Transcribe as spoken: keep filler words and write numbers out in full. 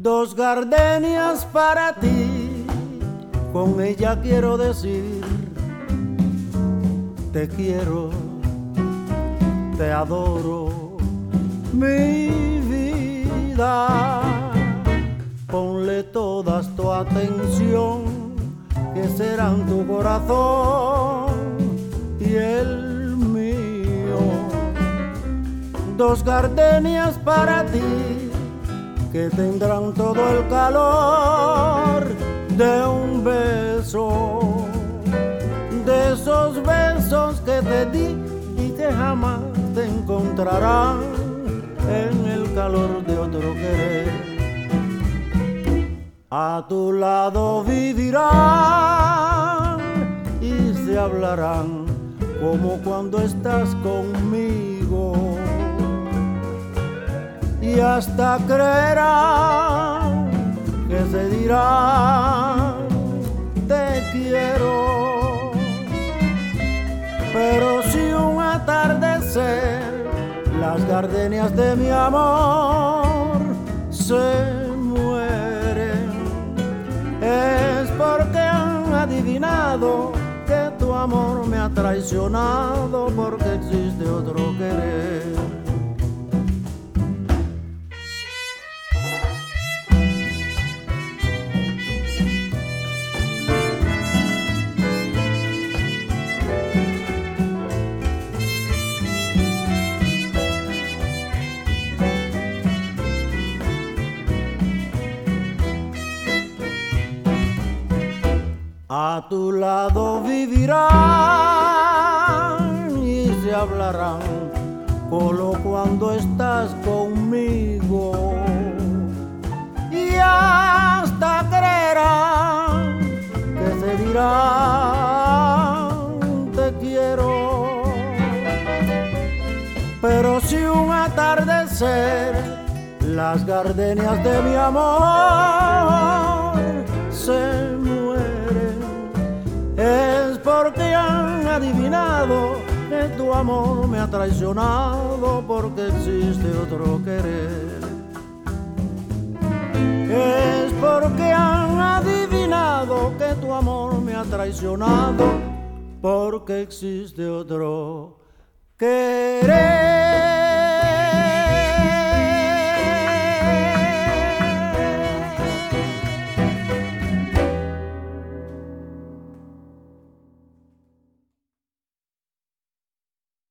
Dos gardenias para ti, con ella quiero decir te quiero, te adoro, mi vida. Ponle todas tu atención, que serán tu corazón y el mío. Dos gardenias para ti, que tendrán todo el calor de un beso, de esos besos que te di y que jamás te encontrarán en el calor de otro querer. A tu lado vivirán y se hablarán como cuando estás conmigo, y hasta creerán que se dirán te quiero. Pero si un atardecer las gardenias de mi amor se mueren, es porque han adivinado que tu amor me ha traicionado, porque existe otro querer. A tu lado vivirán y se hablarán solo cuando estás conmigo, y hasta creerán que se dirán te quiero. Pero si un atardecer las gardenias de mi amor se es porque han adivinado que tu amor me ha traicionado, porque existe otro querer. Es porque han adivinado que tu amor me ha traicionado, porque existe otro querer.